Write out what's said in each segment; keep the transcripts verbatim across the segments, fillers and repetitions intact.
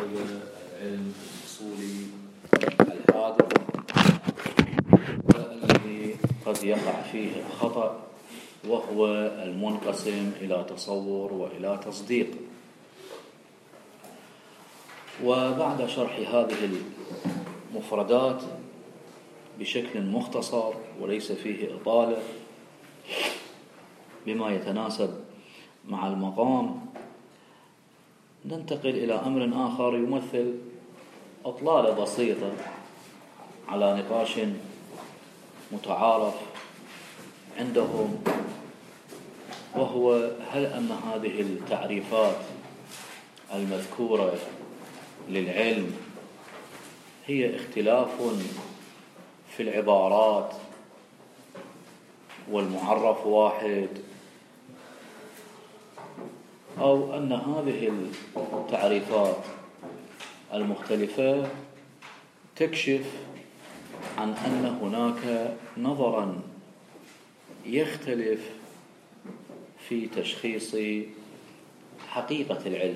العلم الأصولي الحادث الذي قد يقع فيه الخطأ، وهو المنقسم إلى تصور وإلى تصديق. وبعد شرح هذه المفردات بشكل مختصر وليس فيه إطالة بما يتناسب مع المقام، ننتقل إلى أمر آخر يمثل إطلالة بسيطة على نقاش متعارف عندهم، وهو هل أن هذه التعريفات المذكورة للعلم هي اختلاف في العبارات والمعرف واحد، أو أن هذه التعريفات المختلفة تكشف عن أن هناك نظرا يختلف في تشخيص حقيقة العلم.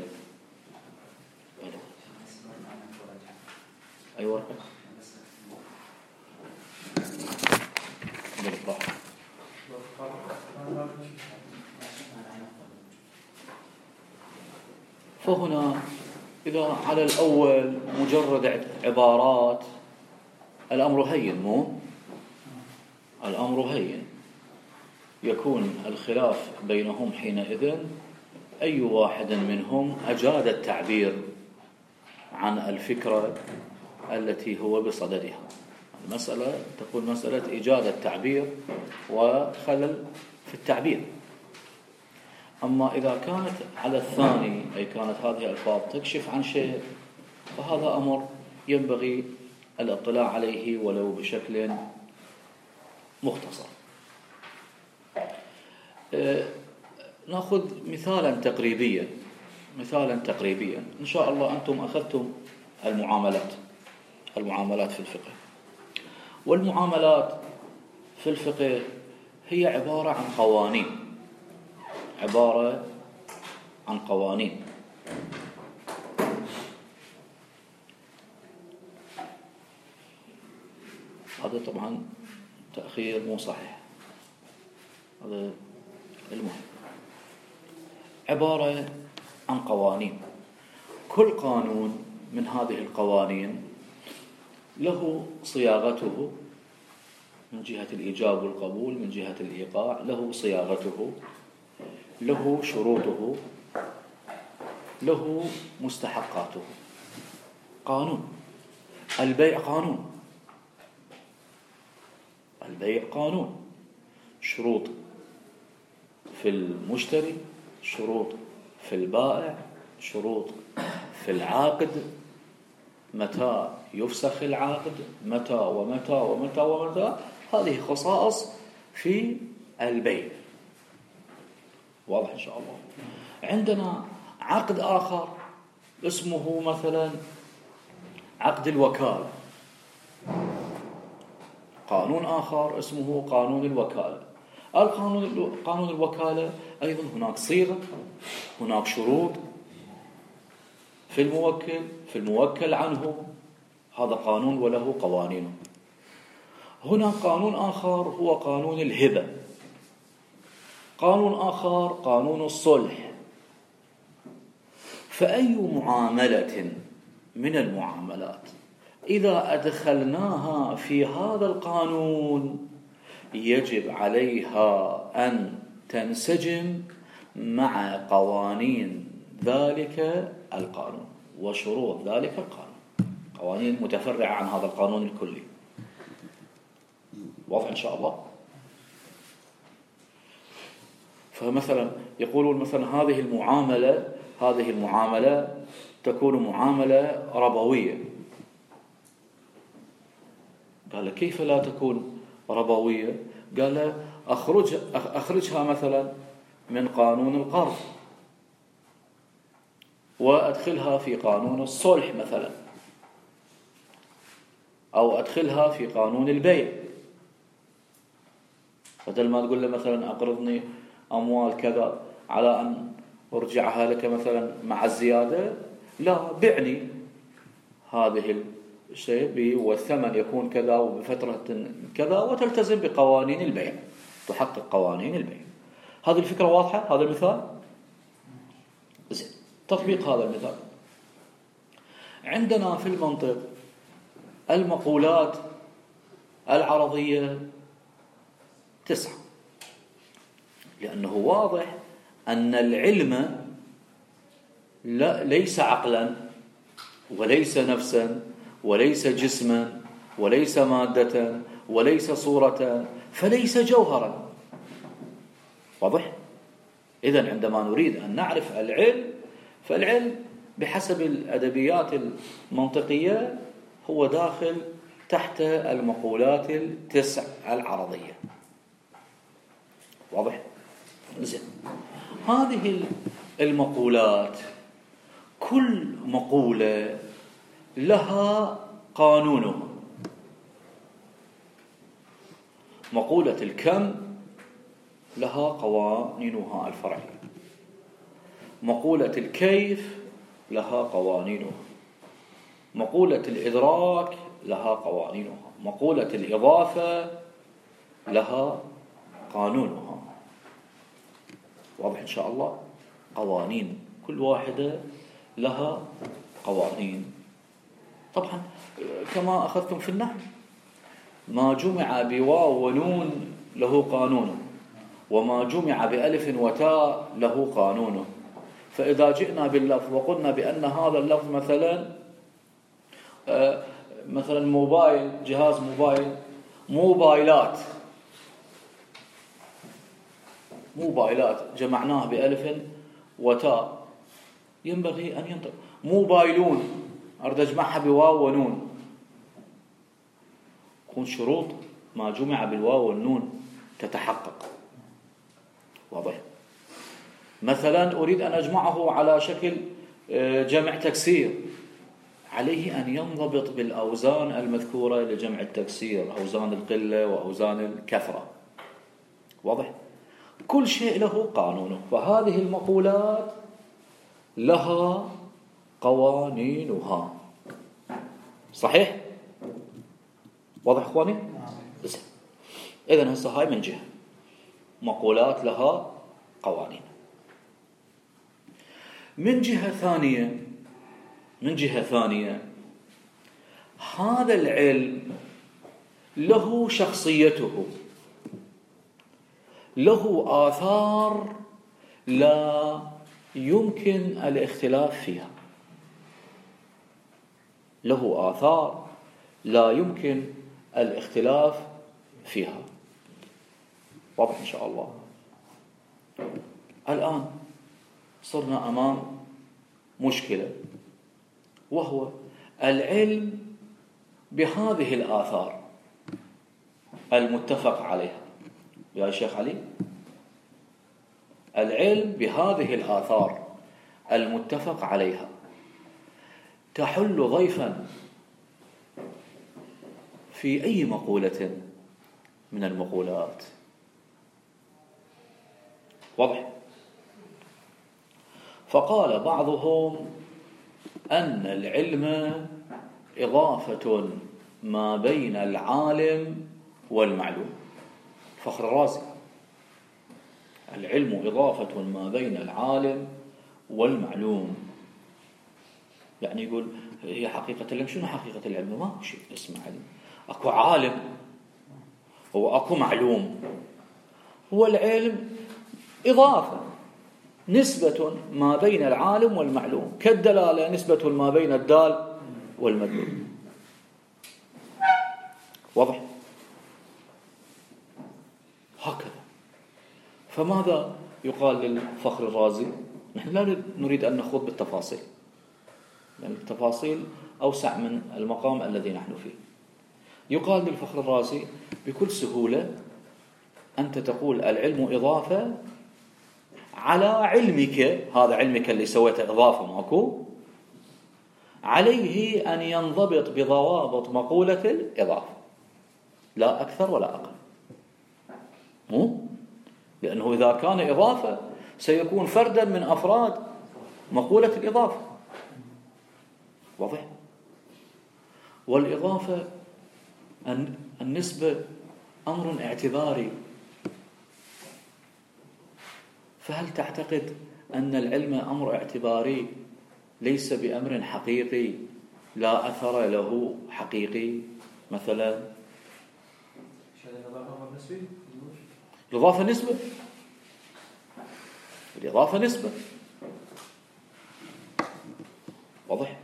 أيوة فهنا إذا على الأول مجرد عبارات الأمر هين، مو الأمر هين، يكون الخلاف بينهم حينئذ أي واحد منهم أجاد التعبير عن الفكرة التي هو بصددها. المسألة تكون مسألة إيجاد التعبير وخلل في التعبير. أما إذا كانت على الثاني، أي كانت هذه الألفاظ تكشف عن شيء، فهذا أمر ينبغي الاطلاع عليه ولو بشكل مختصر. أه نأخذ مثالا تقريبيا مثالا تقريبيا إن شاء الله. أنتم أخذتم المعاملات المعاملات في الفقه، والمعاملات في الفقه هي عبارة عن قوانين عبارة عن قوانين هذا طبعا تأخير مو صحيح، هذا المهم. عبارة عن قوانين، كل قانون من هذه القوانين له صياغته من جهة الإيجاب والقبول، من جهة الإيقاع له صياغته، له شروطه، له مستحقاته. قانون البيع قانون البيع قانون شروط في المشتري، شروط في البائع، شروط في العاقد، متى يفسخ العقد، متى ومتى ومتى ومتى. هذه خصائص في البيع، واضح إن شاء الله. عندنا عقد آخر اسمه مثلا عقد الوكالة، قانون آخر اسمه قانون الوكالة. القانون قانون الوكالة أيضا هناك صيغة، هناك شروط في الموكل في الموكل عنه، هذا قانون وله قوانينه. هناك قانون آخر هو قانون الهبة، قانون آخر قانون الصلح. فأي معاملة من المعاملات إذا أدخلناها في هذا القانون يجب عليها أن تنسجم مع قوانين ذلك القانون وشروط ذلك القانون، قوانين متفرعة عن هذا القانون الكلي. واضح إن شاء الله. فمثلا يقولون مثلا هذه المعاملة هذه المعاملة تكون معاملة ربوية. قال كيف لا تكون ربوية؟ قال أخرج أخرجها مثلا من قانون القرض وأدخلها في قانون الصلح مثلا، أو أدخلها في قانون البيع. بدل ما تقول له مثلا أقرضني أموال كذا على أن أرجعها لك مثلا مع الزيادة، لا، بعني هذه الشيء والثمن يكون كذا وبفترة كذا، وتلتزم بقوانين البيع، تحقق قوانين البيع. هذه الفكرة واضحة؟ هذا المثال زين. تطبيق هذا المثال عندنا في المنطق المقولات العرضية تسعة، لأنه واضح أن العلم لا ليس عقلا وليس نفسا وليس جسما وليس مادة وليس صورة، فليس جوهرا. واضح؟ إذن عندما نريد أن نعرف العلم، فالعلم بحسب الأدبيات المنطقية هو داخل تحت المقولات التسع العرضية. واضح؟ زين. هذه المقولات كل مقولة لها قانونها. مقولة الكم لها قوانينها الفرعية، مقولة الكيف لها قوانينها، مقولة الإدراك لها قوانينها، مقولة الإضافة لها قانونها. واضح إن شاء الله؟ قوانين، كل واحدة لها قوانين. طبعا كما أخذتم في النحو، ما جمع بواو ونون له قانونه، وما جمع بألف وتاء له قانونه. فإذا جئنا باللفظ وقلنا بأن هذا اللفظ مثلا آه مثلا موبايل، جهاز موبايل، موبايلات، موبايلات جمعناه بألف وتاء، ينبغي أن ينطق موبايلون، أريد أجمعها بواو ونون، يكون شروط ما جمع بالواو والنون تتحقق. واضح؟ مثلا أريد أن أجمعه على شكل جمع تكسير، عليه أن ينضبط بالأوزان المذكورة لجمع التكسير، أوزان القلة وأوزان الكثرة. واضح؟ كل شيء له قانونه، فهذه المقولات لها قوانينها. صحيح؟ واضح اخواني؟ اذن هسه هاي من جهه مقولات لها قوانين. من جهه ثانيه من جهه ثانيه هذا العلم له شخصيته، له آثار لا يمكن الاختلاف فيها، له آثار لا يمكن الاختلاف فيها. واضح إن شاء الله؟ الآن صرنا أمام مشكلة، وهو العلم بهذه الآثار المتفق عليها. يا شيخ علي، العلم بهذه الآثار المتفق عليها تحل ضيفا في أي مقولة من المقولات. واضح؟ فقال بعضهم أن العلم إضافة ما بين العالم والمعلوم. فخر الرازي: العلم إضافة ما بين العالم والمعلوم. يعني يقول هي حقيقة العلم. شنو حقيقة العلم؟ ما هو شيء اسمه علم، أكو عالم وأكو معلوم. هو العلم إضافة، نسبة ما بين العالم والمعلوم، كالدلالة نسبة ما بين الدال والمدلول. واضح؟ هكذا. فماذا يقال للفخر الرازي؟ نحن لا نريد أن نخوض بالتفاصيل، لأن يعني التفاصيل أوسع من المقام الذي نحن فيه. يقال للفخر الرازي بكل سهولة: أنت تقول العلم إضافة على علمك، هذا علمك اللي سويته إضافة ماكو، عليه أن ينضبط بضوابط مقولة الإضافة، لا أكثر ولا أقل. مو؟ لأنه إذا كان إضافة سيكون فردا من أفراد مقولة الإضافة. واضح؟ والإضافة النسبة أمر اعتباري. فهل تعتقد أن العلم أمر اعتباري ليس بأمر حقيقي لا أثر له حقيقي؟ مثلا الإضافة نسبة، الإضافة نسبة، واضح؟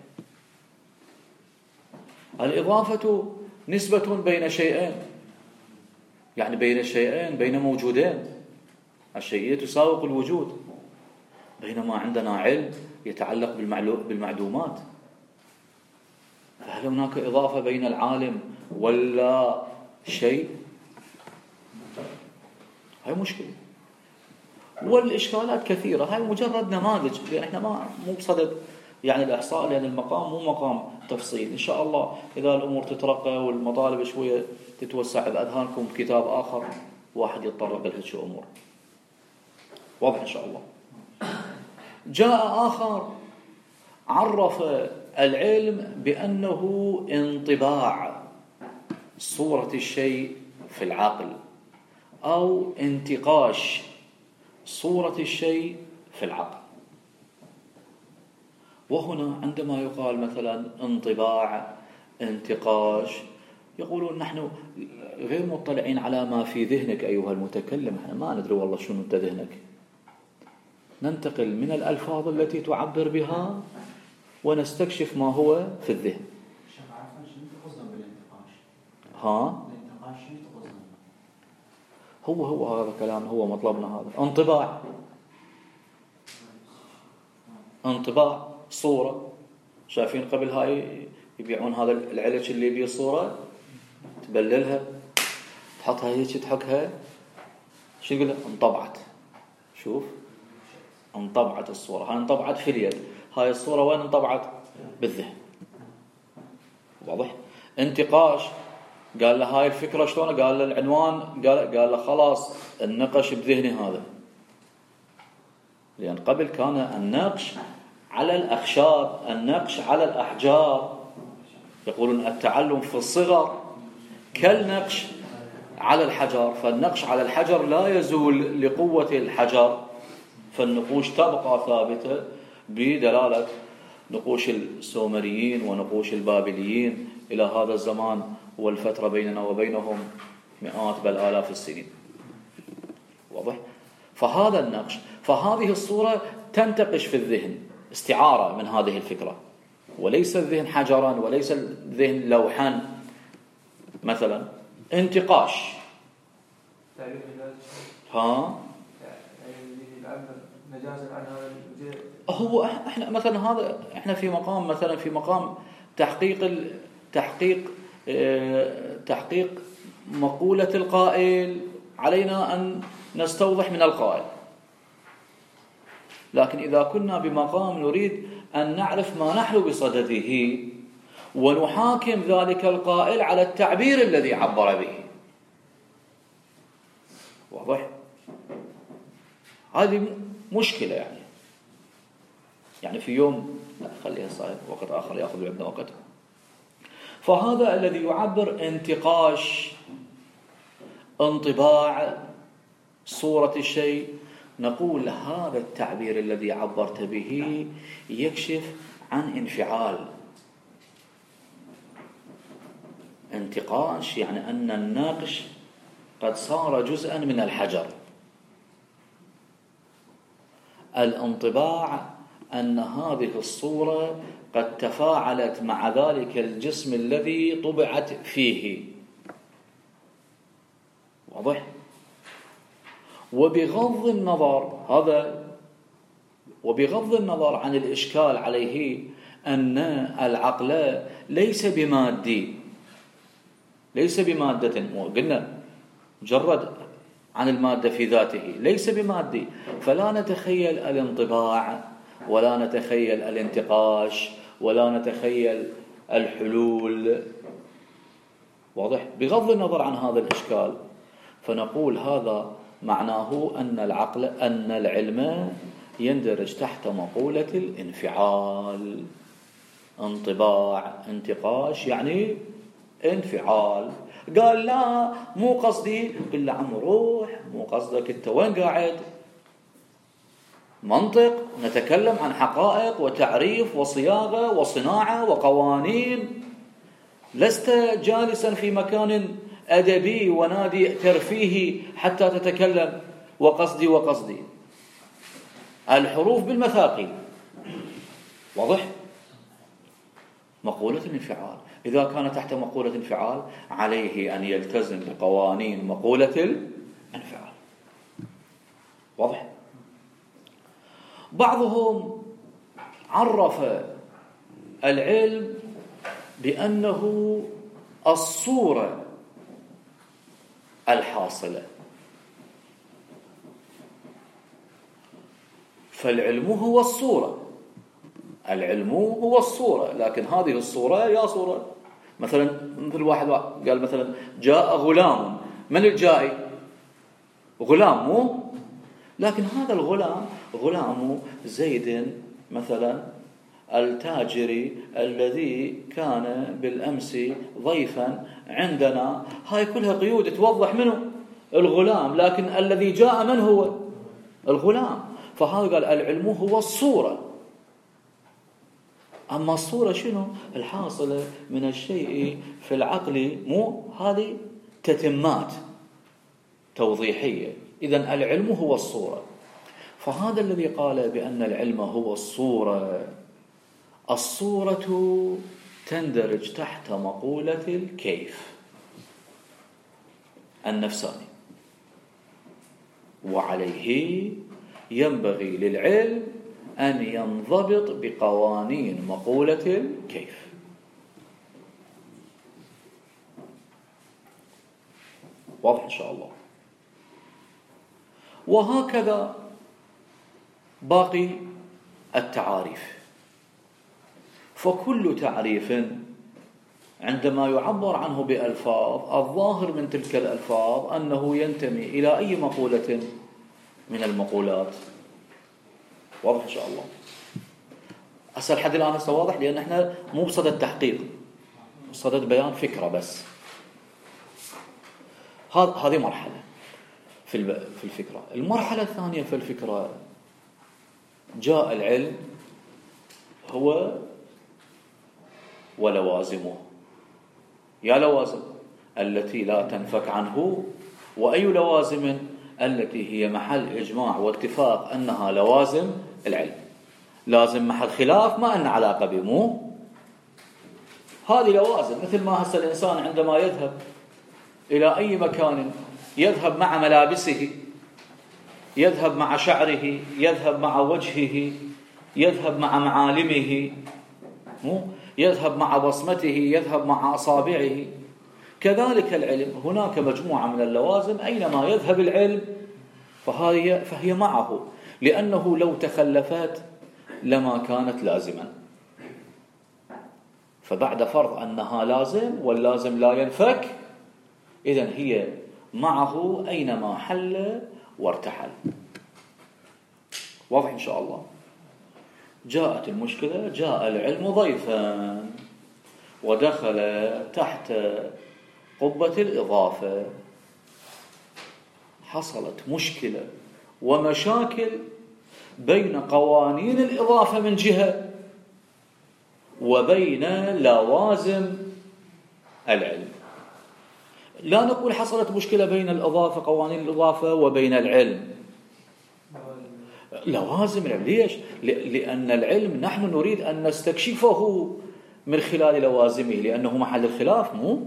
الإضافة نسبة بين شيئين، يعني بين شيئين، بين موجودين، الشيئية تساوق الوجود، بينما عندنا علم يتعلق بالمعدومات. فهل هناك إضافة بين العالم ولا شيء؟ هاي مشكلة. والإشكالات كثيرة، هاي مجرد نماذج، لأن احنا ما مو بصدد يعني الإحصاء، لأن المقام مو مقام تفصيل. إن شاء الله إذا الأمور تترقى والمطالب شوية تتوسع بأذهانكم كتاب آخر واحد يتطرق لهذه الأمور، واضح إن شاء الله. جاء آخر عرف العلم بأنه انطباع صورة الشيء في العقل، أو انتقاش صورة الشيء في العقل. وهنا عندما يقال مثلا انطباع، انتقاش، يقولون نحن غير مطلعين على ما في ذهنك أيها المتكلم، احنا ما ندري والله شنو انت ذهنك. ننتقل من الألفاظ التي تعبر بها ونستكشف ما هو في الذهن. ها هو هو هذا كلام، هو مطلبنا هذا. انطباع، انطباع صورة. شايفين قبل هاي يبيعون هذا العلج اللي يبيع صورة، تبللها تحطها هيك تحكها، شو يقول؟ انطبعت. شوف، انطبعت الصورة، هاي انطبعت في اليد. هاي الصورة وين انطبعت؟ بالذهن، واضح؟ انتقاش، قال له هاي الفكرة شلون؟ قال له العنوان، قال قال له خلاص النقش بذهني هذا. لأن قبل كان النقش على الأخشاب، النقش على الأحجار. يقولون التعلم في الصغر كالنقش على الحجر، فالنقش على الحجر لا يزول لقوة الحجر، فالنقوش تبقى ثابتة بدلالة نقوش السومريين ونقوش البابليين إلى هذا الزمان، والفترة بيننا وبينهم مئات بل آلاف السنين، واضح؟ فهذا النقش، فهذه الصورة تنتقش في الذهن، استعارة من هذه الفكرة، وليس الذهن حجرا، وليس الذهن لوحا مثلا. انتقاش، ها هو احنا مثلا هذا احنا في مقام مثلا في مقام تحقيق ال... تحقيق اه... تحقيق مقولة القائل، علينا أن نستوضح من القائل. لكن إذا كنا بمقام نريد أن نعرف ما نحن بصدده ونحاكم ذلك القائل على التعبير الذي عبر به، واضح؟ هذه مشكلة يعني. يعني في يوم خليها صاير وقت آخر يأخذ عندنا وقته. فهذا الذي يعبر انتقاش، انطباع صورة الشيء، نقول هذا التعبير الذي عبرت به يكشف عن انفعال. انتقاش يعني أن الناقش قد صار جزءا من الحجر. الانطباع أن هذه الصورة قد تفاعلت مع ذلك الجسم الذي طبعت فيه، واضح؟ وبغض النظر هذا وبغض النظر عن الإشكال عليه أن العقل ليس بمادي، ليس بمادة، قلنا مجرد عن المادة في ذاته، ليس بمادي، فلا نتخيل الانطباع ولا نتخيل الانتقاش ولا نتخيل الحلول، واضح؟ بغض النظر عن هذا الإشكال، فنقول هذا معناه أن العقل أن العلم يندرج تحت مقولة الانفعال. انطباع، انتقاش يعني انفعال. قال لا مو قصدي، قل له عم روح، مو قصدك، انت وين قاعد؟ منطق، نتكلم عن حقائق وتعريف وصياغة وصناعة وقوانين. لست جالسا في مكان أدبي ونادي ترفيهي حتى تتكلم وقصدي وقصدي. الحروف بالمثاقيل، واضح؟ مقولة الانفعال، إذا كان تحت مقولة انفعال عليه أن يلتزم بقوانين مقولة الانفعال. واضح؟ بعضهم عرف العلم بأنه الصورة الحاصلة، فالعلم هو الصورة، العلم هو الصورة، لكن هذه الصورة يا صورة. مثلا مثل واحد قال مثلا جاء غلام، من الجائي؟ غلام مو، لكن هذا الغلام غلام زيد مثلا التاجري الذي كان بالأمس ضيفا عندنا. هاي كلها قيود توضح منه الغلام، لكن الذي جاء من هو؟ الغلام. فهذا قال العلم هو الصورة. أما الصورة شنو؟ الحاصلة من الشيء في العقل، مو هذه تتمات توضيحية. إذن العلم هو الصورة. فهذا الذي قال بأن العلم هو الصورة، الصورة تندرج تحت مقولة الكيف النفساني، وعليه ينبغي للعلم أن ينضبط بقوانين مقولة الكيف. واضح إن شاء الله؟ وهكذا باقي التعاريف. فكل تعريف عندما يعبر عنه بألفاظ، الظاهر من تلك الألفاظ أنه ينتمي إلى أي مقولة من المقولات. واضح إن شاء الله؟ أسأل حد الآن هسه واضح، لأن احنا مو بصدد تحقيق، بصدد بيان فكرة بس. هذه مرحلة في في الفكرة. المرحلة الثانية في الفكرة، جاء العلم هو ولوازمه. يا لوازم التي لا تنفك عنه، وأي لوازم التي هي محل إجماع واتفاق أنها لوازم العلم. لازم محل خلاف ما أن علاقة بمو، هذه لوازم. مثل ما هسه الإنسان عندما يذهب إلى أي مكان، يذهب مع ملابسه، يذهب مع شعره، يذهب مع وجهه، يذهب مع معالمه، مو يذهب مع بصمته، يذهب مع أصابعه. كذلك العلم هناك مجموعة من اللوازم، أينما يذهب العلم فهي, فهي معه، لأنه لو تخلفت لما كانت لازما. فبعد فرض أنها لازم واللازم لا ينفك، إذن هي معه أينما حل وارتحل. واضح إن شاء الله؟ جاءت المشكلة، جاء العلم ضيفا ودخل تحت قبة الإضافة، حصلت مشكلة ومشاكل بين قوانين الإضافة من جهة وبين لوازم العلم. لا نقول حصلت مشكلة بين الإضافة، قوانين الإضافة، وبين العلم، لوازم العلم. ليش؟ لأن العلم نحن نريد أن نستكشفه من خلال لوازمه، لأنه محل الخلاف، مو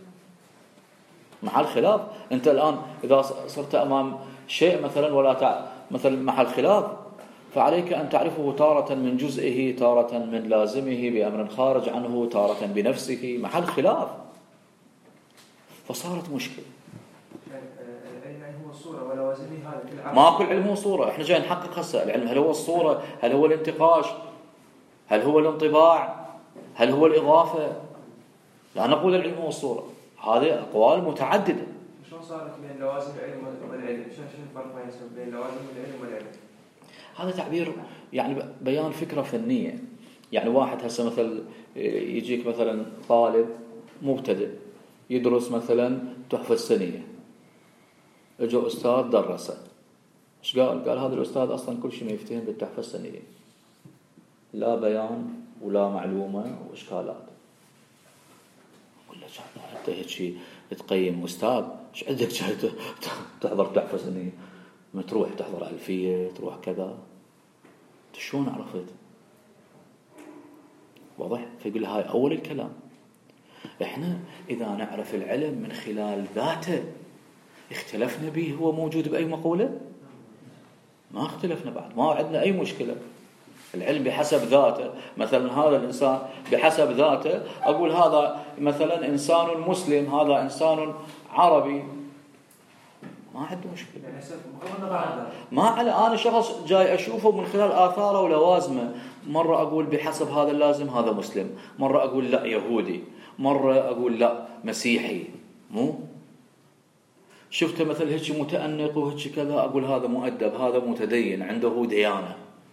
محل خلاف. أنت الآن إذا صرت أمام شيء مثلا ولا تع... مثل محل خلاف، فعليك أن تعرفه تارة من جزئه، تارة من لازمه بأمر خارج عنه، تارة بنفسه، محل خلاف. فصارت مشكلة. العلم هو الصورة ولوازمه، هذا ماكو العلم هو صورة. احنا جاي نحقق هسه العلم، هل هو الصورة؟ هل هو الانتقاش؟ هل هو الانطباع؟ هل هو الإضافة؟ لا نقول العلم هو الصورة. هذه أقوال متعددة. شلون صارت بين لوازم العلم والعلم؟ شلون الفرق بين لوازم العلم والعلم؟ هذا تعبير يعني بيان فكرة فنية. يعني واحد هسه مثلا يجيك مثلا طالب مبتدئ يدرس مثلا تحفة السنية، اجى أستاذ درسه، ايش قال؟ قال هذا الأستاذ أصلا كل شيء ما يفتهم بالتحفة السنية، لا بيان ولا معلومة وإشكالات. أقول له أنت هيك شيء تقيم أستاذ؟ ايش عندك جاي تحضر تحفة سنية؟ ما تروح تحضر ألفية، تروح كذا. شلون عرفت؟ واضح؟ فيقول هاي أول الكلام. إحنا إذا نعرف العلم من خلال ذاته اختلفنا به هو موجود بأي مقولة؟ ما اختلفنا بعد، ما عندنا أي مشكلة. العلم بحسب ذاته، مثلا هذا الإنسان بحسب ذاته، أقول هذا مثلا إنسان مسلم، هذا إنسان عربي، ما عنده مشكلة. ما على أنا شخص جاي أشوفه من خلال آثاره ولوازمه، مرة أقول بحسب هذا اللازم هذا مسلم، مرة أقول لا يهودي، مرة أقول لا مسيحي. مو شفته مثل هيك متأنق وهيك كذا أقول هذا مؤدب، هذا متدين عنده ديانة.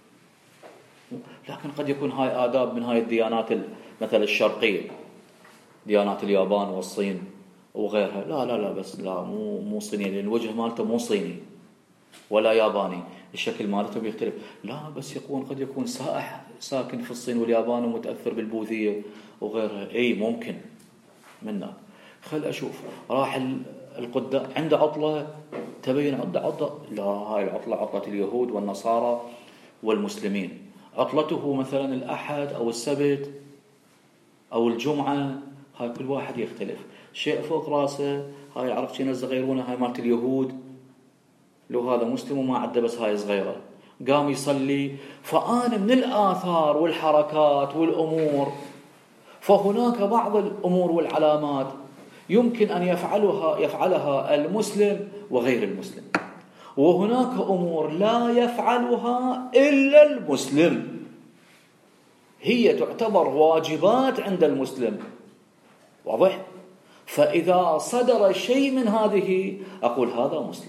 لكن قد يكون هاي آداب من هاي الديانات مثل الشرقية، ديانات اليابان والصين وغيرها. لا لا لا بس لا مو مو صيني، لأن الوجه مالته مو صيني ولا ياباني، الشكل مالته بيختلف. لا بس يكون قد يكون سائح ساكن في الصين واليابان ومتأثر بالبوذية وغيرها. اي ممكن منك. خل أشوف راح القدام عنده عطلة تبين عنده عطلة، لا هاي العطلة عطلة اليهود والنصارى والمسلمين، عطلته مثلا الأحد أو السبت أو الجمعة، هاي كل واحد يختلف. شيء فوق راسه هاي عرفت شيء الصغيرونه هاي مالت اليهود، لو هذا مسلم وما عده بس هاي صغيرة قام يصلي. فأنا من الآثار والحركات والأمور، فهناك بعض الأمور والعلامات يمكن أن يفعلها يفعلها المسلم وغير المسلم، وهناك أمور لا يفعلها إلا المسلم، هي تعتبر واجبات عند المسلم. واضح؟ فإذا صدر شيء من هذه أقول هذا مسلم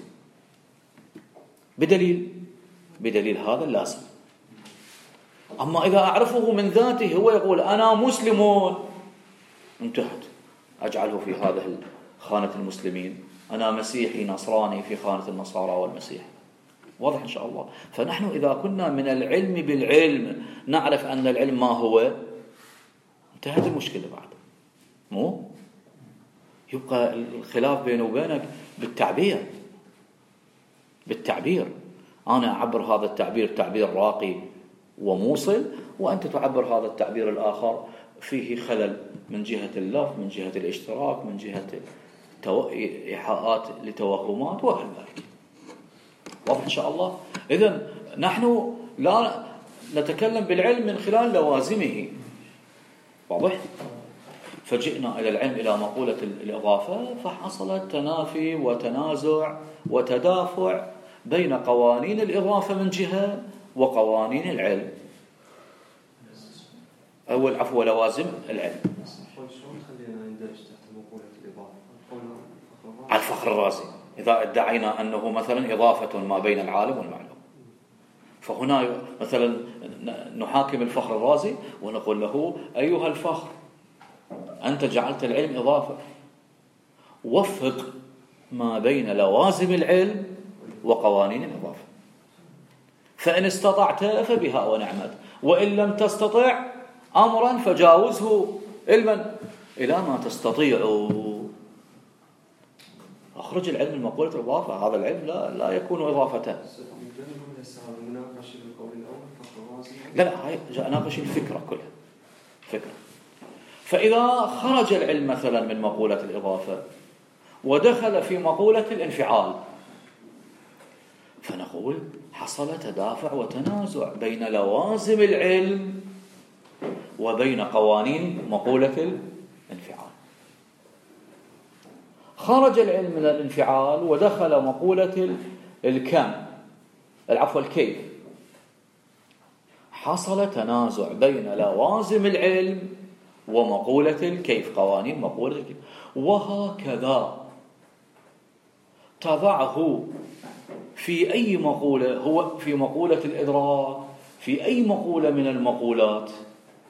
بدليل بدليل هذا اللازم. أما إذا أعرفه من ذاته هو يقول أنا مسلم، انتهت، أجعله في هذا خانة المسلمين، أنا مسيحي نصراني في خانة النصارى والمسيح. واضح إن شاء الله. فنحن إذا كنا من العلم بالعلم نعرف أن العلم ما هو، انتهت المشكلة بعد. مو يبقى الخلاف بينه وبينك بالتعبير بالتعبير أنا أعبر هذا التعبير تعبير راقي وموصل، وأنت تعبر هذا التعبير الآخر فيه خلل من جهة اللفظ، من جهة الاشتراك، من جهة إيحاءات لتوهمات وغير ذلك. واضح إن شاء الله. إذن نحن لا نتكلم بالعلم من خلال لوازمه. واضح؟ فجئنا إلى العلم إلى مقولة الإضافة، فحصل تنافي وتنازع وتدافع بين قوانين الإضافة من جهة وقوانين العلم أو العفو لوازم العلم. على الفخر الرازي إذا ادعينا أنه مثلا إضافة ما بين العالم والمعلوم، فهنا مثلا نحاكم الفخر الرازي ونقول له أيها الفخر أنت جعلت العلم إضافة، وفق ما بين لوازم العلم وقوانين الإضافة، فإن استطعت فبها ونعمت، وإن لم تستطع أمرا فجاوزه علما إلى ما تستطيع. أخرج العلم من مقولة الإضافة، هذا العلم لا لا يكون إضافة. لا لا هاي ناقش الفكرة كلها فكرة. فإذا خرج العلم مثلا من مقولة الإضافة ودخل في مقولة الانفعال، فنقول حصل تدافع وتنازع بين لوازم العلم وبين قوانين مقولة الانفعال. خرج العلم من الانفعال ودخل مقولة الكم العفو الكيف، حصل تنازع بين لوازم العلم ومقولة الكيف، قوانين مقولة الكيف. وهكذا تضعه في أي مقولة، هو في مقولة الإدراك، في أي مقولة من المقولات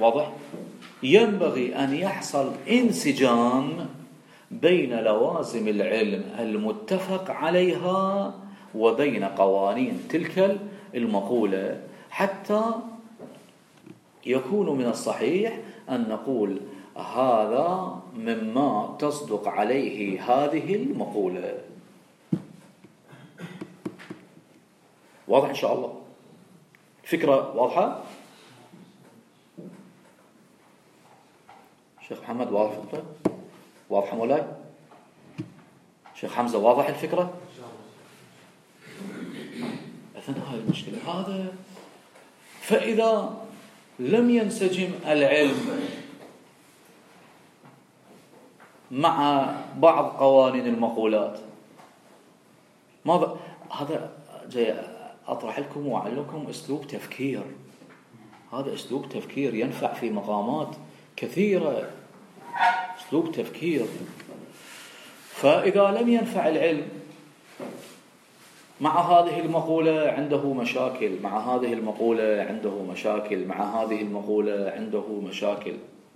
واضح؟ ينبغي أن يحصل انسجام بين لوازم العلم المتفق عليها وبين قوانين تلك المقولة، حتى يكون من الصحيح أن نقول هذا مما تصدق عليه هذه المقولة. واضح إن شاء الله؟ فكرة واضحة؟ شيخ محمد واضح الفكرة؟ واضحة مولاي؟ شيخ حمزة واضح الفكرة؟ إذن هاي المشكلة. هذا فإذا لم ينسجم العلم مع بعض قوانين المقولات، ماذا؟ هذا جاي أطرح لكم وأعلمكم أسلوب تفكير. هذا أسلوب تفكير ينفع في مقامات كثيرة، أسلوب تفكير. فإذا لم ينفع العلم مع هذه المقولة عنده مشاكل، مع هذه المقولة عنده مشاكل، مع هذه المقولة عنده مشاكل.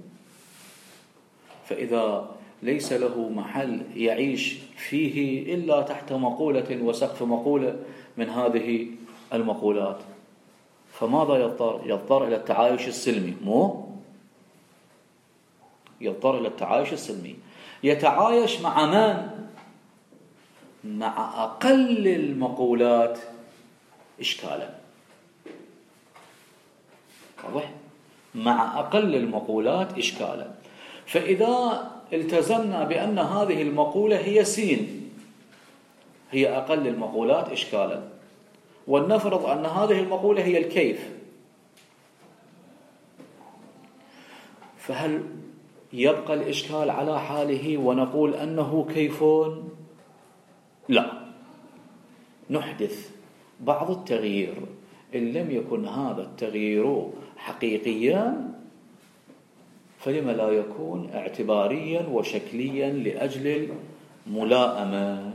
فإذا ليس له محل يعيش فيه إلا تحت مقولة وسقف مقولة من هذه المقولات، فماذا يضطر؟ يضطر إلى التعايش السلمي. مو يضطر إلى التعايش السلمي. يتعايش مع من؟ مع أقل المقولات إشكالا. واضح؟ مع أقل المقولات إشكالا. فإذا التزمنا بأن هذه المقولة هي سين، هي أقل المقولات إشكالا، ولنفرض أن هذه المقولة هي الكيف، فهل يبقى الإشكال على حاله ونقول أنه كيف؟ لا، نحدث بعض التغيير. إن لم يكن هذا التغيير حقيقيا فلما لا يكون اعتباريا وشكليا لأجل الملائمة.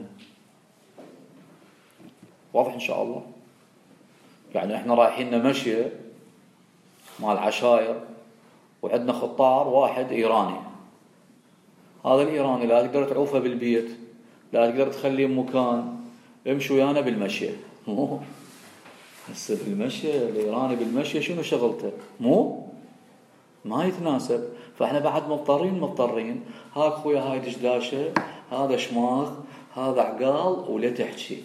واضح إن شاء الله؟ يعني إحنا رايحين نمشي مع العشائر وعندنا خطار واحد إيراني. هذا الإيراني لا تقدر تعوفه بالبيت، لا تقدر تخليه مكان، امشوا ويانا بالمشي. مو هسه بالمشي الإيراني بالمشي شنو شغلته؟ مو ما يتناسب. فاحنا بعد مضطرين مضطرين هاك خويا هاي دشداشه، هذا شماغ، هذا عقال، ولا تحكي.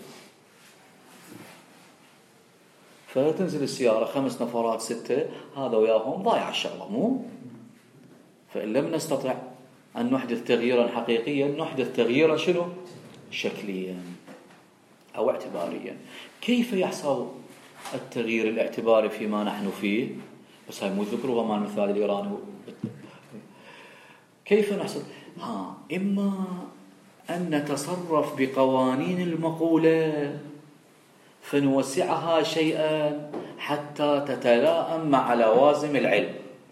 فتنزل السيارة خمس نفرات ستة، هذا وياهم ضايع الشغلة. مو فإن لم نستطع أن نحدث تغييرا حقيقيا نحدث تغييرا شنو؟ شكليا أو اعتباريا. كيف يحصل التغيير الاعتباري فيما نحن فيه؟ بس هاي مو ذكرها مع المثال الإيراني. كيف نحصل؟ ها إما أن نتصرف بقوانين المقولة فنوسعها شيئا حتى تتلائم مع لوازم العلم.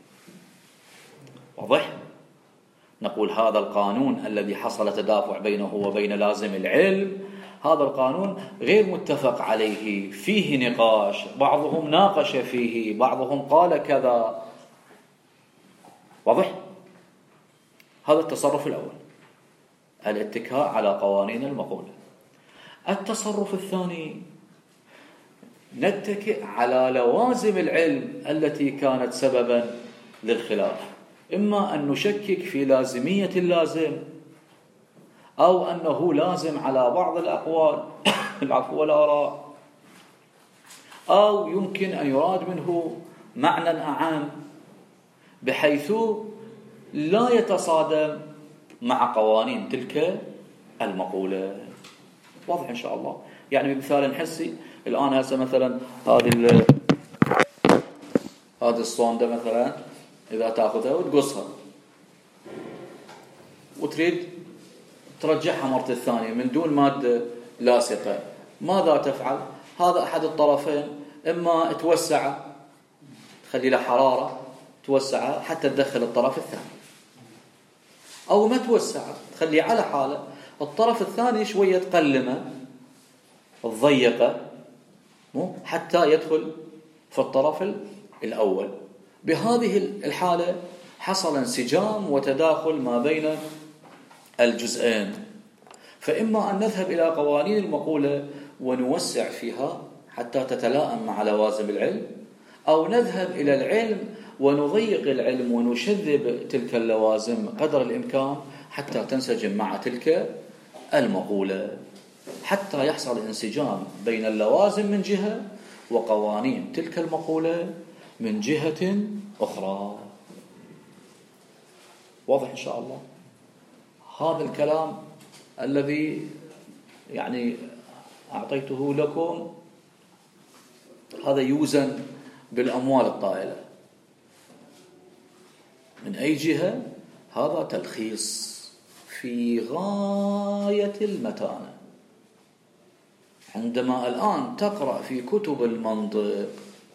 واضح؟ نقول هذا القانون الذي حصل تدافع بينه وبين لازم العلم، هذا القانون غير متفق عليه، فيه نقاش، بعضهم ناقش فيه، بعضهم قال كذا. واضح؟ هذا التصرف الأول، الاتكاء على قوانين المقولة. التصرف الثاني، نتكئ على لوازم العلم التي كانت سببا للخلاف. إما أن نشكك في لازمية اللازم، أو أنه لازم على بعض الأقوال العفو والآراء، أو يمكن أن يراد منه معنى أعم بحيث لا يتصادم مع قوانين تلك المقولة. واضح إن شاء الله؟ يعني بمثال نحسي الآن هسه مثلا هذه هذه الصوندة مثلا إذا تأخذها وتقصها وتريد ترجعها مرة الثانية من دون مادة لاصقة، ماذا تفعل؟ هذا أحد الطرفين، إما توسع تخلي له حرارة توسعها حتى تدخل الطرف الثاني، أو ما توسع تخلي على حاله، الطرف الثاني شوية تقلمه تضيقه حتى يدخل في الطرف الأول. بهذه الحالة حصل انسجام وتداخل ما بين الجزئين، فإما أن نذهب إلى قوانين المقولة ونوسع فيها حتى تتلائم مع لوازم العلم، أو نذهب إلى العلم ونضيق العلم ونشذب تلك اللوازم قدر الإمكان حتى تنسجم مع تلك المقولة، حتى يحصل انسجام بين اللوازم من جهة وقوانين تلك المقولة من جهة أخرى. واضح إن شاء الله؟ هذا الكلام الذي يعني أعطيته لكم هذا يوزن بالأموال الطائلة. من أي جهة؟ هذا تلخيص في غاية المتانة. عندما الآن تقرأ في كتب المنطق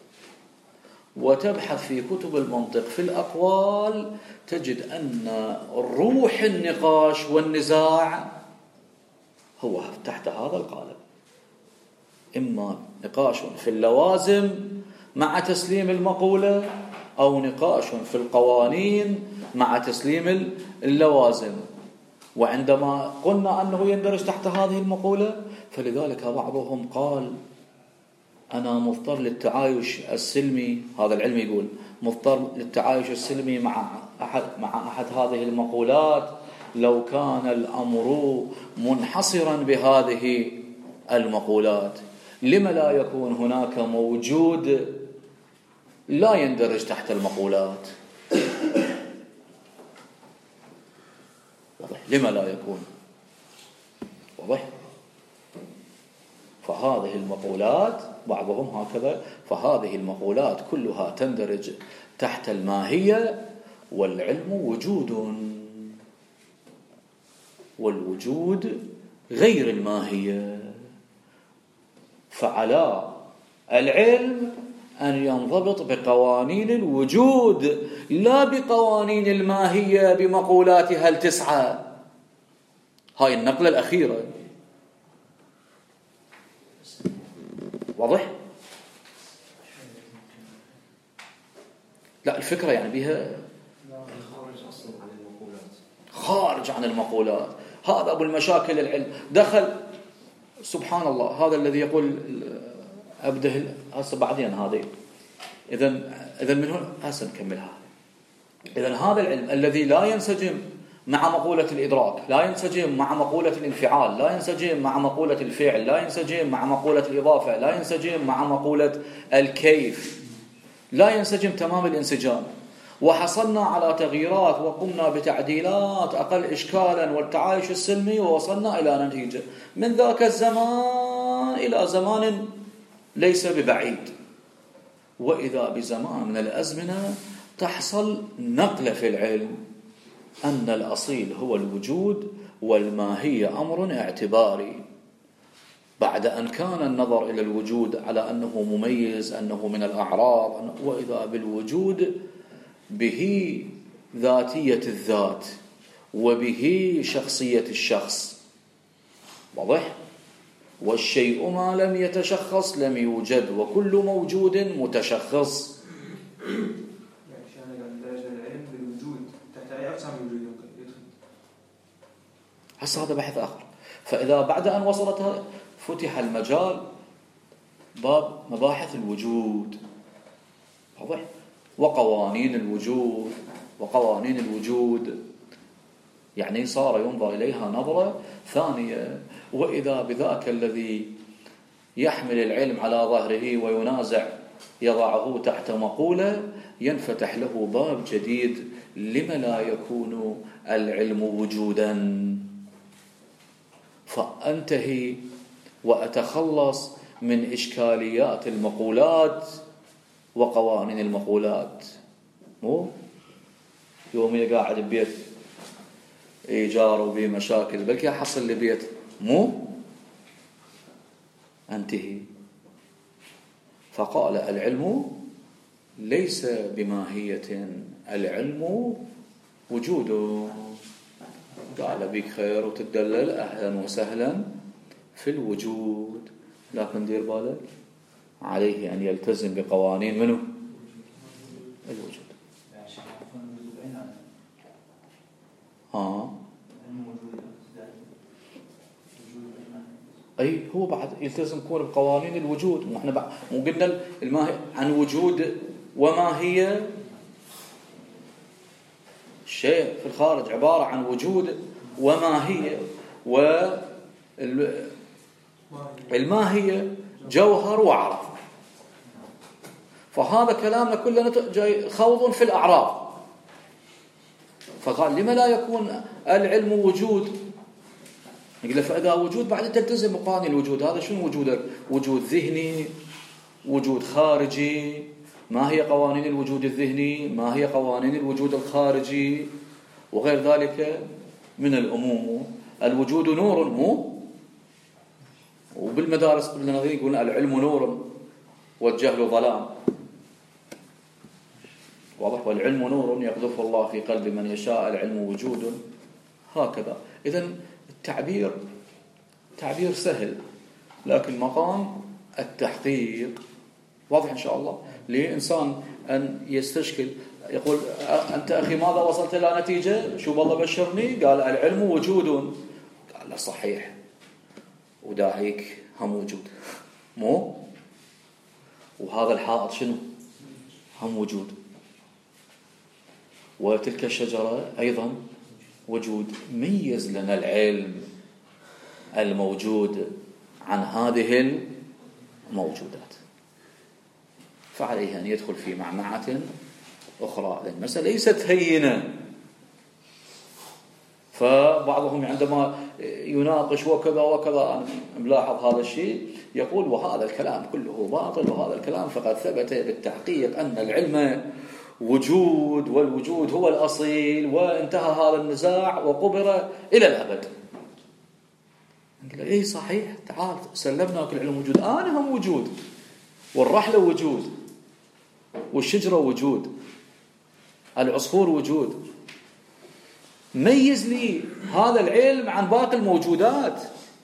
وتبحث في كتب المنطق في الأقوال تجد أن روح النقاش والنزاع هو تحت هذا القالب، إما نقاش في اللوازم مع تسليم المقولة، أو نقاش في القوانين مع تسليم اللوازم. وعندما قلنا أنه يندرج تحت هذه المقولة، فلذلك بعضهم قال أنا مضطر للتعايش السلمي، هذا العلم يقول مضطر للتعايش السلمي مع أحد, مع أحد هذه المقولات لو كان الأمر منحصرا بهذه المقولات، لما لا يكون هناك موجود لا يندرج تحت المقولات؟ واضح؟ لما لا يكون؟ واضح؟ فهذه المقولات بعضهم هكذا، فهذه المقولات كلها تندرج تحت الماهية، والعلم وجود، والوجود غير الماهية. فعلى العلم أن ينضبط بقوانين الوجود لا بقوانين الماهية بمقولاتها التسعة. هاي النقلة الأخيرة. واضح؟ لا الفكرة يعني بها خارج عن المقولات. هذا أبو المشاكل العلم. دخل سبحان الله هذا الذي يقول أبده هسه بعدين هذه. إذن إذن من هنا هسه نكملها. إذن هذا العلم الذي لا ينسجم مع مقولة الإدراك، لا ينسجم مع مقولة الانفعال، لا ينسجم مع مقولة الفعل، لا ينسجم مع مقولة الإضافة، لا ينسجم مع مقولة الكيف، لا ينسجم تمام الانسجام، وحصلنا على تغييرات وقمنا بتعديلات أقل إشكالا والتعايش السلمي، ووصلنا إلى نتيجة من ذاك الزمان إلى زمان ليس ببعيد، وإذا بزمان من الأزمنة تحصل نقلة في العلم أن الأصيل هو الوجود والماهية أمر اعتباري، بعد أن كان النظر إلى الوجود على أنه مميز، أنه من الأعراض، وإذا بالوجود به ذاتية الذات وبه شخصية الشخص. واضح؟ والشيء ما لم يتشخص لم يوجد، وكل موجود متشخص. هسه هذا بحث آخر. فإذا بعد أن وصلتها فتح المجال باب مباحث الوجود. واضح؟ وقوانين الوجود، وقوانين الوجود يعني صار ينظر إليها نظرة ثانية. وإذا بذاك الذي يحمل العلم على ظهره وينازع يضعه تحت مقولة ينفتح له باب جديد، لما لا يكون العلم وجودا؟ فأنتهي وأتخلص من إشكاليات المقولات وقوانين المقولات. مو يومي قاعد ببيت إيجار وبيه مشاكل، بلكي أحصل لي بيت، مو أنتهي. فقال العلم ليس بماهية، العلم وجود. قال بك خير وتدلل أهلا وسهلا في الوجود، لكن دير بالك عليه أن يلتزم بقوانين منه الوجود. ها أي هو بعد يلتزم يكون بقوانين الوجود. مو احنا بعد مو قلنا الماهي عن وجود وما هي الشيء في الخارج عبارة عن وجود وما هي، والماهية جوهر وعرض. فهذا كلامنا كلنا جاي خوض في الأعراض. فقال لما لا يكون العلم وجود؟ يقول فإذا وجود بعد تلتزم بقوانين الوجود. هذا شنو وجود؟ وجود ذهني، وجود خارجي. ما هي قوانين الوجود الذهني؟ ما هي قوانين الوجود الخارجي؟ وغير ذلك من الأمور. الوجود نور، مو وبالمدارس قبل نظري يقولون العلم نور والجهل ظلام. واضح؟ والعلم نور يقذف الله في قلب من يشاء، العلم وجود. هكذا. إذن التعبير تعبير سهل، لكن مقام التحقيق واضح إن شاء الله. لإنسان أن يستشكل يقول أنت أخي ماذا وصلت إلى نتيجة؟ شو بالله بشرني؟ قال العلم وجود. قال له صحيح، وداعيك هم وجود، مو وهذا الحائط شنو؟ هم وجود. وتلك الشجرة أيضا وجود. ميز لنا العلم الموجود عن هذه الموجودات، فعليه أن يدخل في معمعة أخرى. المسألة ليست هينة. فبعضهم عندما يناقش وكذا وكذا، أنا ملاحظ هذا الشيء، يقول وهذا الكلام كله باطل، وهذا الكلام فقد ثبت بالتحقيق أن العلم وجود، والوجود هو الأصيل، وانتهى هذا النزاع وقبر إلى الأبد. إيه صحيح، تعال سلمناك العلم وجود. أنا هم وجود، والرحلة وجود، والشجرة وجود، العصفور وجود. ميز لي هذا العلم عن باقي الموجودات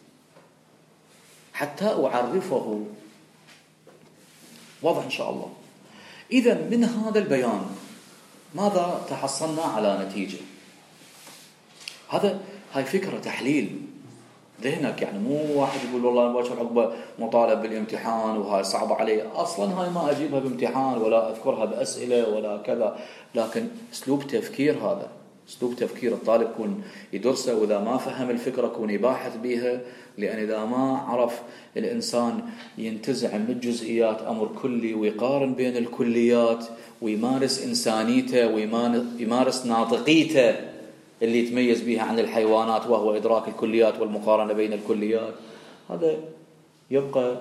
حتى أعرفه. واضح إن شاء الله. إذن من هذا البيان ماذا تحصلنا على نتيجة؟ هذا هاي فكرة تحليل ذهنك. يعني مو واحد يقول والله باكر عقبه مطالب بالامتحان وهاي صعبة عليه. أصلا هاي ما أجيبها بامتحان ولا أذكرها بأسئلة ولا كذا، لكن أسلوب تفكير. هذا أسلوب تفكير الطالب يكون يدرسه، وإذا ما فهم الفكرة يكون يباحث بها. لأن إذا ما عرف الإنسان ينتزع من الجزئيات أمر كلي ويقارن بين الكليات ويمارس إنسانيته ويمارس ناطقيته اللي يتميز بها عن الحيوانات، وهو إدراك الكليات والمقارنة بين الكليات، هذا يبقى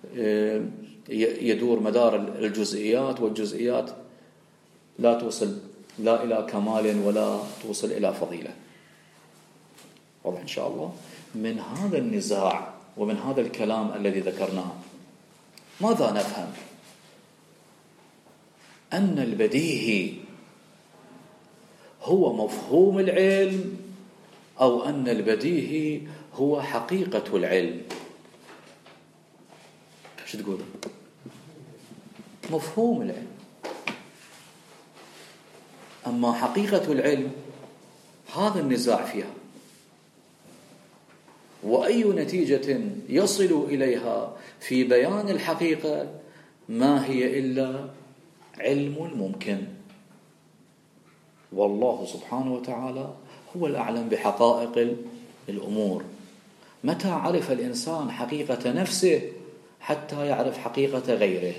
يدور مدار الجزئيات، والجزئيات لا توصل لا إلى كمال ولا توصل إلى فضيلة. واضح إن شاء الله. من هذا النزاع ومن هذا الكلام الذي ذكرناه ماذا نفهم؟ أن البديهي هو مفهوم العلم، أو أن البديهي هو حقيقة العلم؟ شو تقول؟ مفهوم العلم. أما حقيقة العلم هذا النزاع فيها. وأي نتيجة يصل إليها في بيان الحقيقة ما هي إلا علم الممكن. والله سبحانه وتعالى هو الأعلم بحقائق الأمور. متى عرف الإنسان حقيقة نفسه حتى يعرف حقيقة غيره؟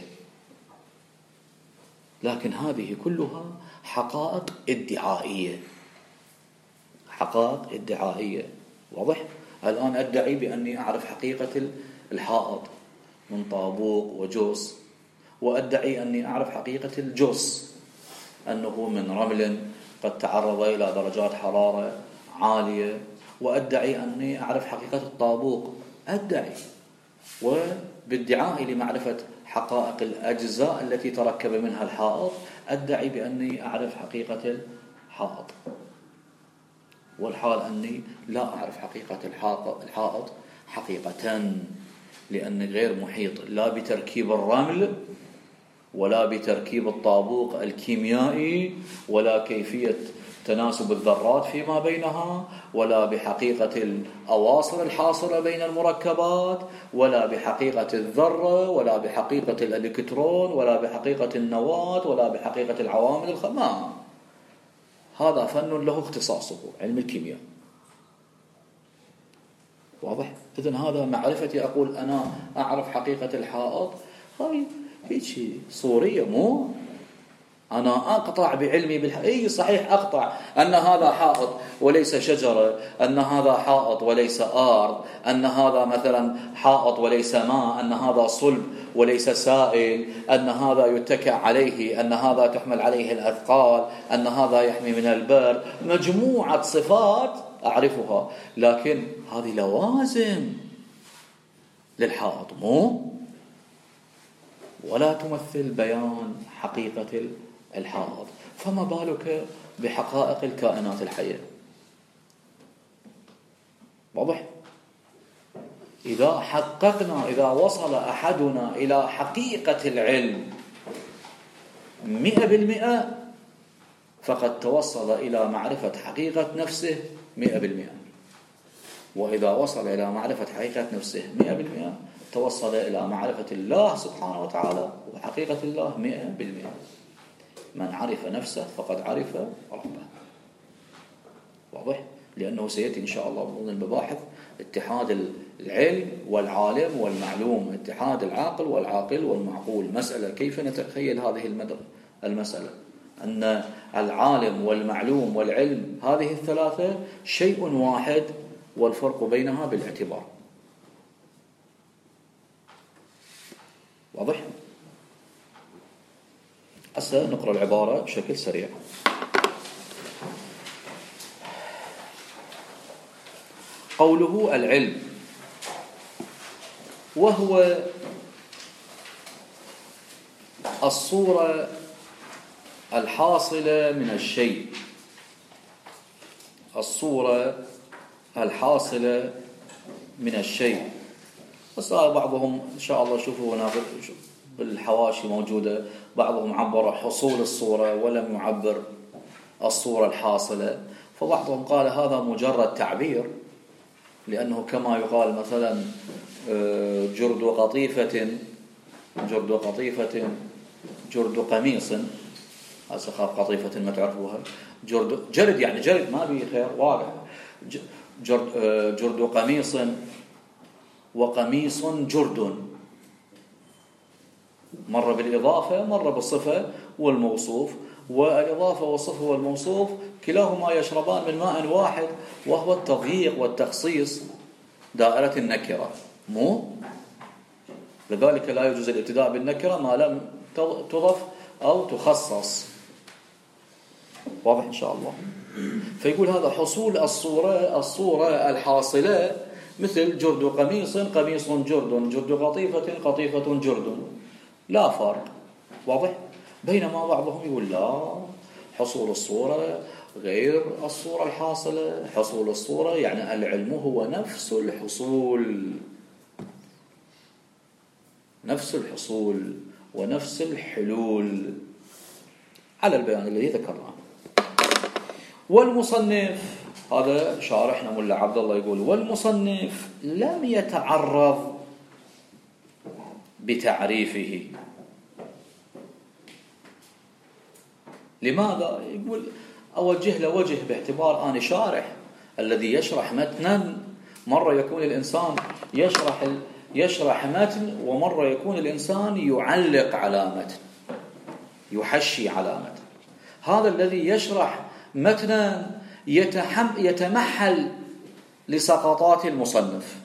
لكن هذه كلها حقائق ادعائية، حقائق ادعائية. واضح؟ الآن أدعي بأني أعرف حقيقة الحائط من طابوق وجوس، وأدعي أني أعرف حقيقة الجوس أنه من رمل قد تعرض إلى درجات حرارة عالية، وأدعي أني أعرف حقيقة الطابوق. أدعي، وبادعائي لمعرفة حقائق الأجزاء التي تركب منها الحائط أدعي بأني أعرف حقيقة الحائط، والحال أني لا أعرف حقيقة الحائط حقيقة، لأن غير محيط لا بتركيب الرمل ولا بتركيب الطابوق الكيميائي ولا كيفية تناسب الذرات فيما بينها ولا بحقيقة الأواصر الحاصلة بين المركبات ولا بحقيقة الذرة ولا بحقيقة الإلكترون ولا بحقيقة النواة ولا بحقيقة العوامل الخام. هذا فن له اختصاصه، علم الكيمياء. واضح؟ إذن هذا معرفتي. أقول أنا أعرف حقيقة الحائط، هاي هيك صورية، مو أنا أقطع بعلمي بالحائط. إيه صحيح، أقطع أن هذا حائط وليس شجرة، أن هذا حائط وليس أرض، أن هذا مثلا حائط وليس ماء، أن هذا صلب وليس سائل، أن هذا يتكئ عليه، أن هذا تحمل عليه الأثقال، أن هذا يحمي من البرد. مجموعة صفات أعرفها، لكن هذه لوازم للحائط، مو ولا تمثل بيان حقيقة الحائط. فما بالك بحقائق الكائنات الحية؟ واضح؟ إذا حققنا، إذا وصل أحدنا إلى حقيقة العلم مئة بالمئة فقد توصل إلى معرفة حقيقة نفسه مئة بالمئة. وإذا وصل إلى معرفة حقيقة نفسه مئة بالمئة توصل إلى معرفة الله سبحانه وتعالى وحقيقة الله مئة بالمئة. من عرف نفسه فقد عرف ربه. واضح؟ لأنه سيأتي إن شاء الله ضمن المباحث اتحاد العلم والعالم والمعلوم، اتحاد العاقل والعاقل والمعقول. مسألة كيف نتخيل هذه المسألة، أن العالم والمعلوم والعلم هذه الثلاثة شيء واحد والفرق بينها بالاعتبار. واضح؟ هسه نقرأ العبارة بشكل سريع. قوله العلم وهو الصورة الحاصلة من الشيء، الصورة الحاصلة من الشيء. بس بعضهم إن شاء الله شوفوا هنا بالحواشي موجودة، بعضهم عبر حصول الصورة ولم يعبر الصورة الحاصلة. فبعضهم قال هذا مجرد تعبير، لأنه كما يقال مثلا جرد قطيفة جرد قطيفة جرد قميص، أسخاف قطيفة ما تعرفوها، جرد جرد يعني جرد ما بيه خير واضح، جرد, جرد قميص وقميص جرد، مرة بالإضافة مرة بالصفة والموصوف، والإضافة والصفة والموصوف كلاهما يشربان من ماء واحد، وهو التضييق والتخصيص دائرة النكرة، مو لذلك لا يجوز الابتداء بالنكرة ما لم تضف أو تخصص. واضح إن شاء الله. فيقول هذا حصول الصورة الصورة الحاصلة مثل جرد قميص قميص جرد، جرد قطيفة قطيفة جرد، لا فرق. واضح؟ بينما بعضهم يقول لا، حصول الصورة غير الصورة الحاصلة. حصول الصورة يعني العلم هو نفس الحصول، نفس الحصول ونفس الحلول على البيان الذي ذكرناه. والمصنف، هذا شارحنا ملا عبد الله يقول والمصنف لم يتعرض بتعريفه. لماذا؟ يقول أوجه له وجه باعتبار أنا شارح. الذي يشرح متنا مرة يكون الإنسان يشرح يشرح متن، ومرة يكون الإنسان يعلق على متن، يحشي على متن. هذا الذي يشرح متنا يتمحل لسقطات المصنف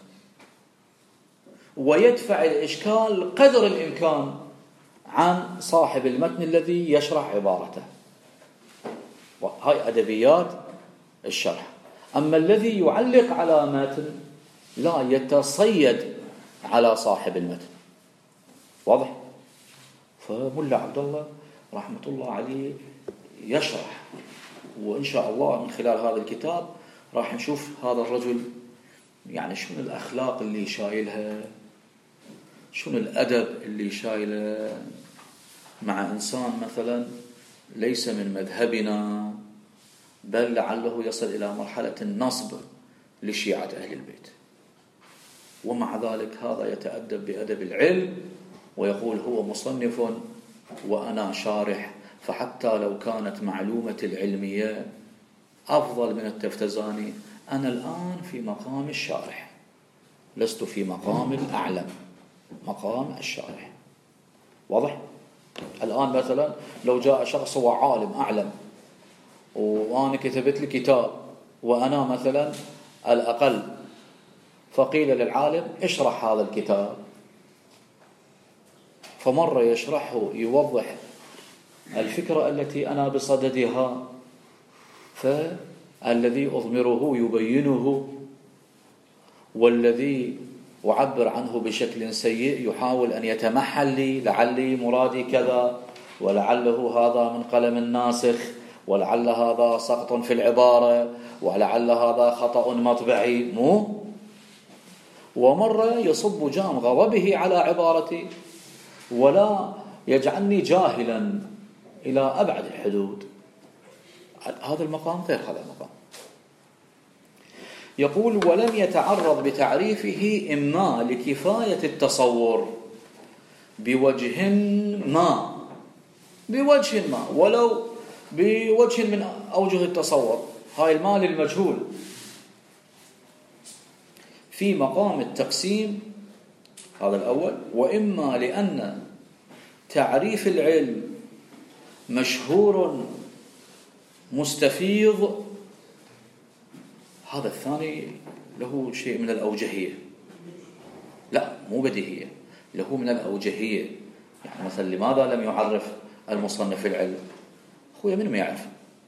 ويدفع الإشكال قدر الإمكان عن صاحب المتن الذي يشرح عبارته. هاي أدبيات الشرح. أما الذي يعلق على متن لا يتصيد على صاحب المتن. واضح؟ فملا عبد الله رحمة الله عليه يشرح، وإن شاء الله من خلال هذا الكتاب راح نشوف هذا الرجل يعني شنو الأخلاق اللي شايلها، شنو الأدب اللي شايله، مع إنسان مثلا ليس من مذهبنا، بل لعله يصل إلى مرحلة النصب لشيعة أهل البيت، ومع ذلك هذا يتأدب بأدب العلم ويقول هو مصنف وأنا شارح، فحتى لو كانت معلومة العلمية أفضل من التفتزاني، أنا الآن في مقام الشارح، لست في مقام الأعلم، مقام الشارح. واضح؟ الآن مثلا لو جاء شخص هو عالم أعلم وأنا كتبت لي كتاب وأنا مثلا الأقل، فقيل للعالم اشرح هذا الكتاب، فمرة يشرحه يوضح الفكرة التي أنا بصددها، فالذي أضمره يبينه، والذي أعبر عنه بشكل سيء يحاول أن يتمحل لي، لعلي مرادي كذا، ولعله هذا من قلم الناسخ، ولعل هذا سقط في العبارة، ولعل هذا خطأ مطبعي، مو ومرة يصب جام غضبه على عبارتي ولا يجعلني جاهلا إلى أبعد الحدود. هذا المقام غير هذا المقام. يقول ولم يتعرض بتعريفه إما لكفاية التصور بوجه ما بوجه ما ولو بوجه من أوجه التصور، هاي المال المجهول، في مقام التقسيم، هذا الأول، وإما لأن تعريف العلم مشهور مستفيض، هذا الثاني له شيء من الأوجهية، لا مو بديهية، له من الأوجهية. يعني مثلا لماذا لم يعرف المصنف العلم؟ أخويا من ما يعرف؟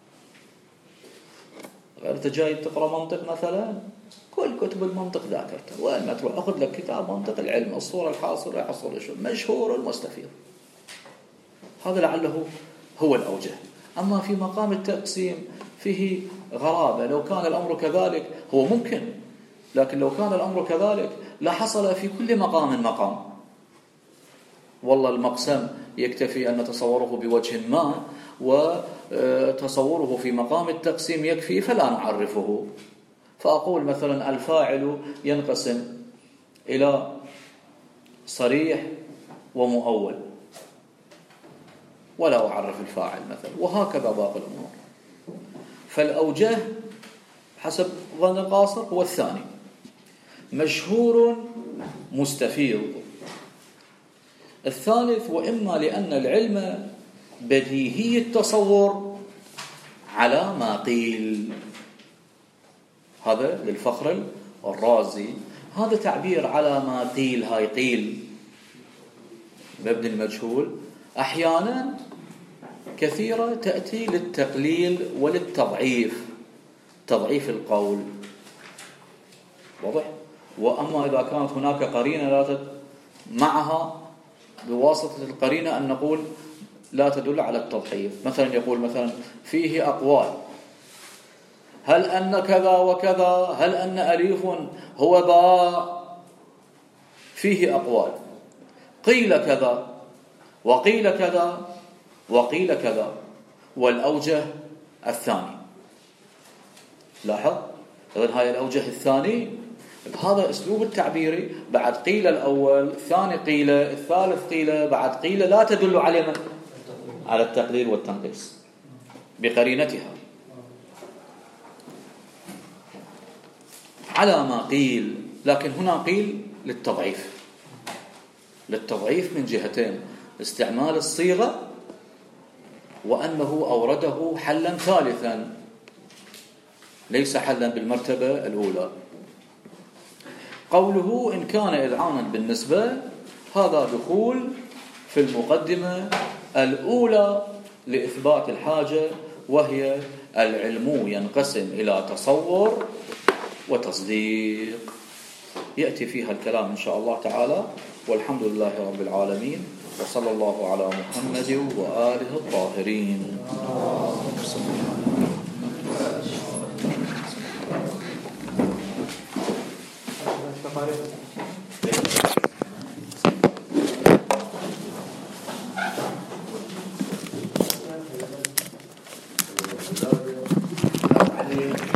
غير تجاي تقرأ منطق مثلا، كل كتب المنطق ذاكرتها، وين ما تروح أخذ لك كتاب منطق العلم، الصورة الحاصلة حصل شو مشهور المستفيض، هذا لعله هو الأوجه. أما في مقام التقسيم فيه غرابة، لو كان الأمر كذلك هو ممكن، لكن لو كان الأمر كذلك لحصل في كل مقام مقام. والله المقسم يكتفي أن نتصوره بوجه ما، وتصوره في مقام التقسيم يكفي، فلا نعرفه. فأقول مثلا الفاعل ينقسم إلى صريح ومؤول، ولا أعرف الفاعل مثلا، وهكذا باقي الأمور. فالأوجه حسب ظن القاصر هو الثاني، مشهور مستفيض. الثالث وإما لأن العلم بديهي التصور على ما قيل، هذا للفخر الرازي، هذا تعبير على ما قيل، هاي قيل مبني المجهول أحيانا كثيرة تأتي للتقليل وللتضعيف، تضعيف القول، واضح؟ وأما إذا كانت هناك قرينة لا معها بواسطة القرينة أن نقول لا تدل على التضعيف، مثلا يقول مثلا فيه أقوال، هل أن كذا وكذا، هل أن أليف هو باء، فيه أقوال، قيل كذا وقيل كذا وقيل كذا، والأوجه الثاني. لاحظ إذن هاي الأوجه الثاني، هذا أسلوب التعبيري، بعد قيل الأول، الثاني قيل، الثالث قيل، بعد قيل، لا تدل على من؟ على التقليل والتنقيص بقرينتها، على ما قيل. لكن هنا قيل للتضعيف، للتضعيف من جهتين، استعمال الصيغة وأنه أورده حلا ثالثا ليس حلا بالمرتبة الأولى. قوله إن كان إذعانا بالنسبة، هذا دخول في المقدمة الأولى لإثبات الحاجة، وهي العلم ينقسم إلى تصور وتصديق، يأتي فيها الكلام إن شاء الله تعالى. والحمد لله رب العالمين، وصلى الله على محمد وآله الطاهرين. Gracias. بعدين